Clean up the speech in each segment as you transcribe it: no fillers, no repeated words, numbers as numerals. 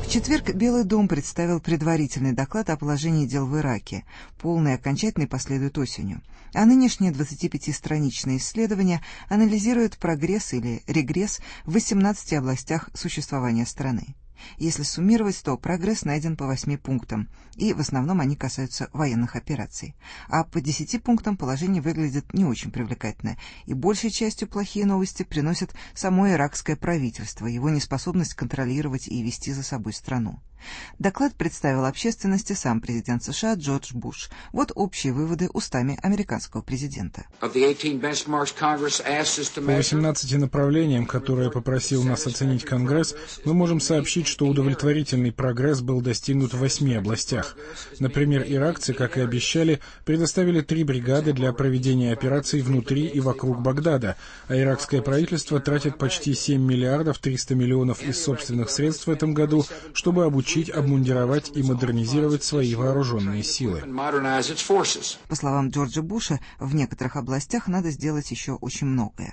четверг Белый дом представил предварительный доклад о положении дел в Ираке. Полный и окончательный последует осенью. А нынешнее 25-страничное исследование анализирует прогресс или регресс в 18 областях существования страны. Если суммировать, то прогресс найден по 8 пунктам, и в основном они касаются военных операций. А по 10 пунктам положение выглядит не очень привлекательно, и большей частью плохие новости приносит само иракское правительство, его неспособность контролировать и вести за собой страну. Доклад представил общественности сам президент США Джордж Буш. Вот общие выводы устами американского президента. По 18 направлениям, которые попросил нас оценить Конгресс, мы можем сообщить, что удовлетворительный прогресс был достигнут в 8 областях. Например, иракцы, как и обещали, предоставили 3 бригады для проведения операций внутри и вокруг Багдада, а иракское правительство тратит почти 7 миллиардов 300 миллионов из собственных средств в этом году, чтобы обучить, обмундировать и модернизировать свои вооруженные силы. По словам Джорджа Буша, в некоторых областях надо сделать еще очень многое.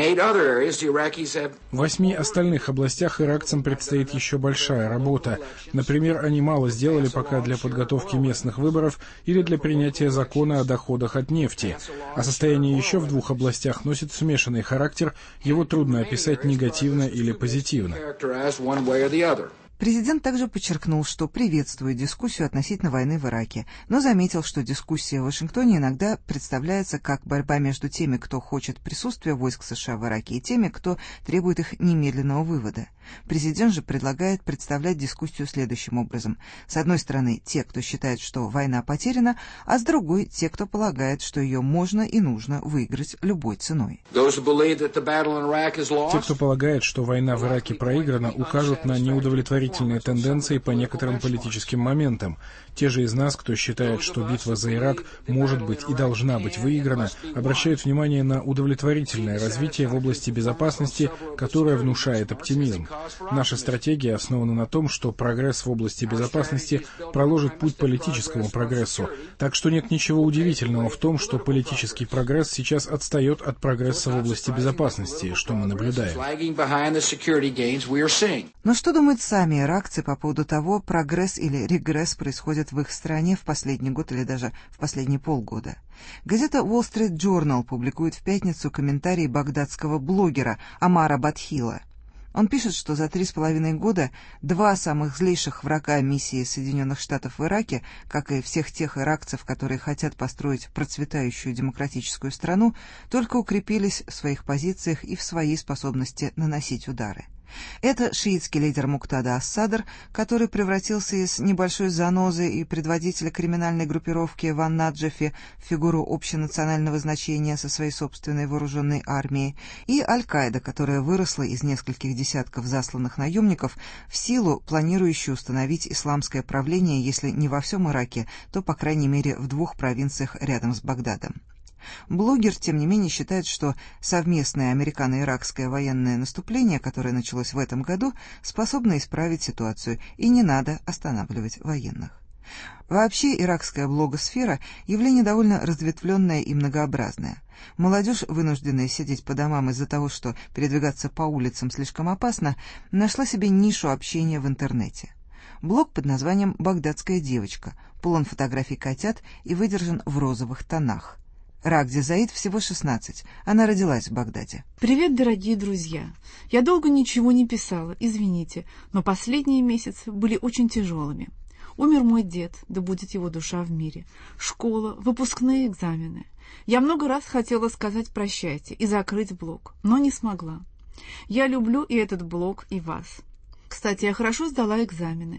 В 8 остальных областях иракцам предстоит еще большая работа. Например, они мало сделали пока для подготовки местных выборов или для принятия закона о доходах от нефти. А состояние еще в 2 областях носит смешанный характер, его трудно описать негативно или позитивно. Президент также подчеркнул, что приветствует дискуссию относительно войны в Ираке, но заметил, что дискуссия в Вашингтоне иногда представляется как борьба между теми, кто хочет присутствия войск США в Ираке, и теми, кто требует их немедленного вывода. Президент же предлагает представлять дискуссию следующим образом. С одной стороны, те, кто считает, что война потеряна, а с другой, те, кто полагает, что ее можно и нужно выиграть любой ценой. Те, кто полагает, что война в Ираке проиграна, укажут на неудовлетворительные тенденции по некоторым политическим моментам. Те же из нас, кто считает, что битва за Ирак может быть и должна быть выиграна, обращают внимание на удовлетворительное развитие в области безопасности, которое внушает оптимизм. Наша стратегия основана на том, что прогресс в области безопасности проложит путь политическому прогрессу. Так что нет ничего удивительного в том, что политический прогресс сейчас отстает от прогресса в области безопасности, что мы наблюдаем. Но что думают сами иракцы по поводу того, прогресс или регресс происходит в их стране в последний год или даже в последние полгода? Газета Wall Street Journal публикует в пятницу комментарий багдадского блогера Амара Батхила. Он пишет, что за 3,5 года 2 самых злейших врага миссии Соединенных Штатов в Ираке, как и всех тех иракцев, которые хотят построить процветающую демократическую страну, только укрепились в своих позициях и в своей способности наносить удары. Это шиитский лидер Муктада ас-Садр, который превратился из небольшой занозы и предводителя криминальной группировки в ан-Наджафе в фигуру общенационального значения со своей собственной вооруженной армией, и Аль-Каида, которая выросла из нескольких десятков засланных наемников в силу, планирующую установить исламское правление, если не во всем Ираке, то, по крайней мере, в 2 провинциях рядом с Багдадом. Блогер, тем не менее, считает, что совместное американо-иракское военное наступление, которое началось в этом году, способно исправить ситуацию, и не надо останавливать военных. Вообще, иракская блогосфера – явление довольно разветвленное и многообразное. Молодежь, вынужденная сидеть по домам из-за того, что передвигаться по улицам слишком опасно, нашла себе нишу общения в интернете. Блог под названием «Багдадская девочка», полон фотографий котят и выдержан в розовых тонах. Рагди Заид всего 16. Она родилась в Багдаде. Привет, дорогие друзья. Я долго ничего не писала, извините, но последние месяцы были очень тяжелыми. Умер мой дед, да будет его душа в мире. Школа, выпускные экзамены. Я много раз хотела сказать прощайте и закрыть блог, но не смогла. Я люблю и этот блог, и вас. Кстати, я хорошо сдала экзамены.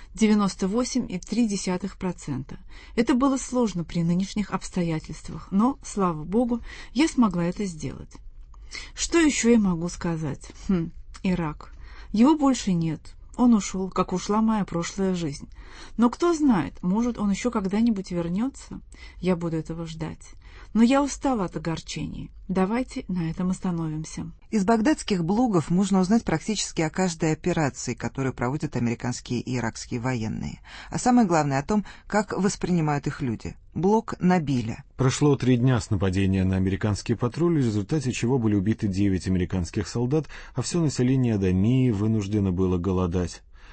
98,3%. Это было сложно при нынешних обстоятельствах, но, слава богу, я смогла это сделать. Что еще я могу сказать? Ирак. Его больше нет. Он ушел, как ушла моя прошлая жизнь. Но кто знает, может, он еще когда-нибудь вернется? Я буду этого ждать. Но я устала от огорчений. Давайте на этом остановимся. Из багдадских блогов можно узнать практически о каждой операции, которую проводят американские и иракские военные. А самое главное о том, как воспринимают их люди. Блог Набиля. Прошло 3 дня с нападения на американский патруль, в результате чего были убиты 9 американских солдат, а все население Адамии вынуждено было голодать.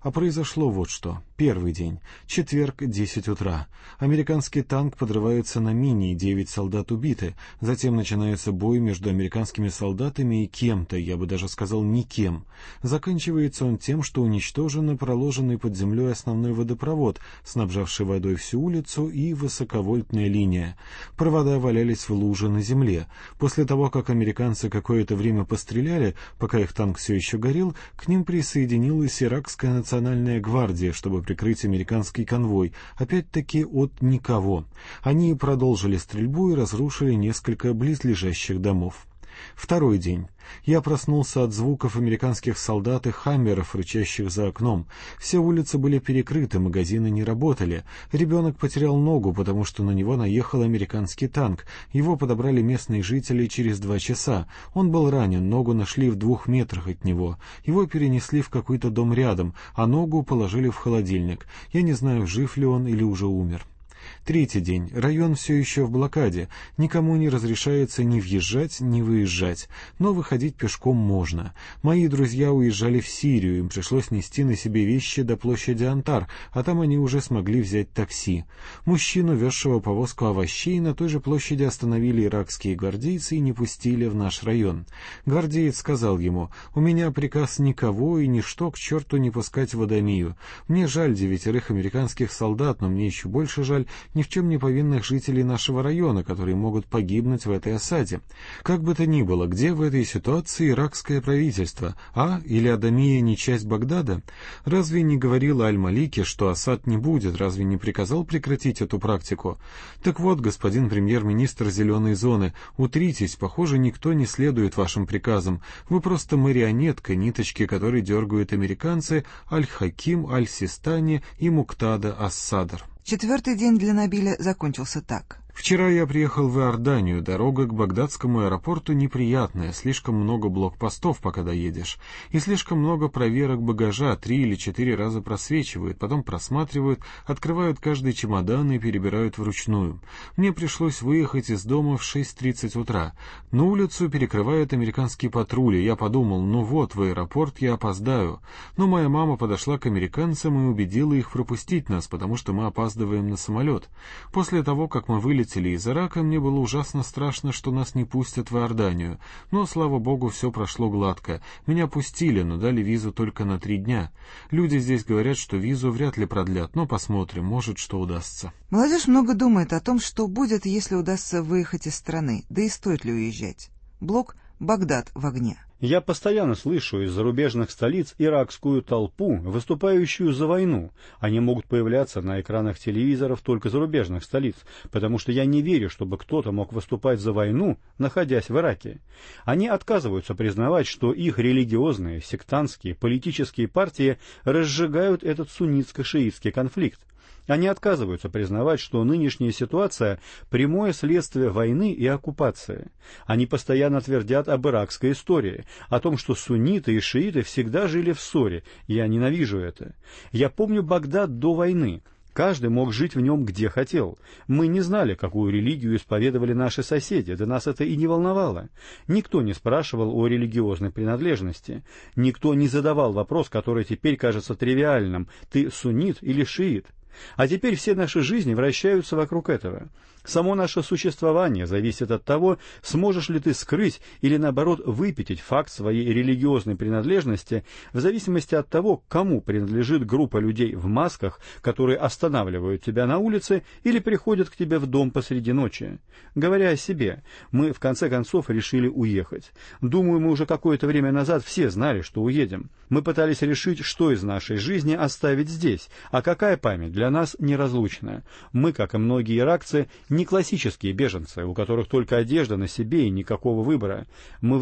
А произошло вот что. Первый день. Четверг, 10 утра. Американский танк подрывается на мине, 9 солдат убиты. Затем начинается бой между американскими солдатами и кем-то, я бы даже сказал, никем. Заканчивается он тем, что уничтожен проложенный под землей основной водопровод, снабжавший водой всю улицу, и высоковольтная линия. Провода валялись в луже на земле. После того, как американцы какое-то время постреляли, пока их танк все еще горел, к ним присоединилась иракская национальная гвардия, чтобы прикрыть американский конвой, опять-таки от никого. Они продолжили стрельбу и разрушили несколько близлежащих домов. Второй день. Я проснулся от звуков американских солдат и хаммеров, рычащих за окном. Все улицы были перекрыты, магазины не работали. Ребенок потерял ногу, потому что на него наехал американский танк. Его подобрали местные жители через 2 часа. Он был ранен, ногу нашли в 2 метрах от него. Его перенесли в какой-то дом рядом, а ногу положили в холодильник. Я не знаю, жив ли он или уже умер. Третий день. Район все еще в блокаде. Никому не разрешается ни въезжать, ни выезжать. Но выходить пешком можно. Мои друзья уезжали в Сирию, им пришлось нести на себе вещи до площади Антар, а там они уже смогли взять такси. Мужчину, везшего повозку овощей, на той же площади остановили иракские гвардейцы и не пустили в наш район. Гвардеец сказал ему: «У меня приказ никого и ничто к черту не пускать в Адамию. Мне жаль 9 американских солдат, но мне еще больше жаль ни в чем не повинных жителей нашего района, которые могут погибнуть в этой осаде. Как бы то ни было, где в этой ситуации иракское правительство? Или Адамия не часть Багдада? Разве не говорил Аль-Малики, что Асад не будет? Разве не приказал прекратить эту практику? Так вот, господин премьер-министр Зеленой зоны, утритесь, похоже, никто не следует вашим приказам. Вы просто марионетка, ниточки которой дергают американцы Аль-Хаким, Аль-Систани и Муктада Ас-Садр». 4-й день для Набиля закончился так. Вчера я приехал в Иорданию. Дорога к багдадскому аэропорту неприятная, слишком много блокпостов, пока доедешь, и слишком много проверок багажа, 3 или 4 раза просвечивают, потом просматривают, открывают каждый чемодан и перебирают вручную. Мне пришлось выехать из дома в 6:30 утра. На улицу перекрывают американские патрули. Я подумал, ну вот, в аэропорт я опоздаю. Но моя мама подошла к американцам и убедила их пропустить нас, потому что мы опаздываем на самолет. После того, как мы вылетели из Ирака, мне было ужасно страшно, что нас не пустят в Иорданию. Но, слава богу, все прошло гладко. Меня пустили, но дали визу только на 3 дня. Люди здесь говорят, что визу вряд ли продлят, но посмотрим, может, что удастся. Молодежь много думает о том, что будет, если удастся выехать из страны, да и стоит ли уезжать. Блог «Багдад в огне». Я постоянно слышу из зарубежных столиц иракскую толпу, выступающую за войну. Они могут появляться на экранах телевизоров только зарубежных столиц, потому что я не верю, чтобы кто-то мог выступать за войну, находясь в Ираке. Они отказываются признавать, что их религиозные, сектантские, политические партии разжигают этот суннитско-шиитский конфликт. Они отказываются признавать, что нынешняя ситуация – прямое следствие войны и оккупации. Они постоянно твердят об иракской истории, о том, что сунниты и шииты всегда жили в ссоре. Я ненавижу это. Я помню Багдад до войны. Каждый мог жить в нем где хотел. Мы не знали, какую религию исповедовали наши соседи, да нас это и не волновало. Никто не спрашивал о религиозной принадлежности. Никто не задавал вопрос, который теперь кажется тривиальным: ты суннит или шиит? А теперь все наши жизни вращаются вокруг этого. Само наше существование зависит от того, сможешь ли ты скрыть или, наоборот, выпятить факт своей религиозной принадлежности в зависимости от того, кому принадлежит группа людей в масках, которые останавливают тебя на улице или приходят к тебе в дом посреди ночи. Говоря о себе, мы в конце концов решили уехать. Думаю, мы уже какое-то время назад все знали, что уедем. Мы пытались решить, что из нашей жизни оставить здесь, а какая память для нас неразлучна. Мы, как и многие иракцы, не классические беженцы, у которых только одежда на себе и никакого выбора. Мы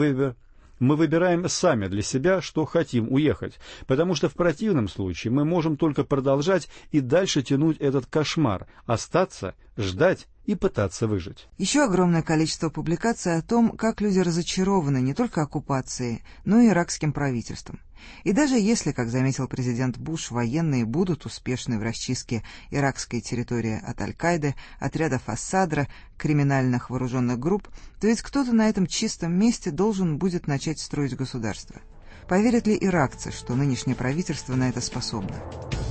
выбираем сами для себя, что хотим уехать, потому что в противном случае мы можем только продолжать и дальше тянуть этот кошмар, остаться, ждать и пытаться выжить. Еще огромное количество публикаций о том, как люди разочарованы не только оккупацией, но и иракским правительством. И даже если, как заметил президент Буш, военные будут успешны в расчистке иракской территории от Аль-Каиды, отрядов Ас-Садра, криминальных вооруженных групп, то ведь кто-то на этом чистом месте должен будет начать строить государство. Поверят ли иракцы, что нынешнее правительство на это способно?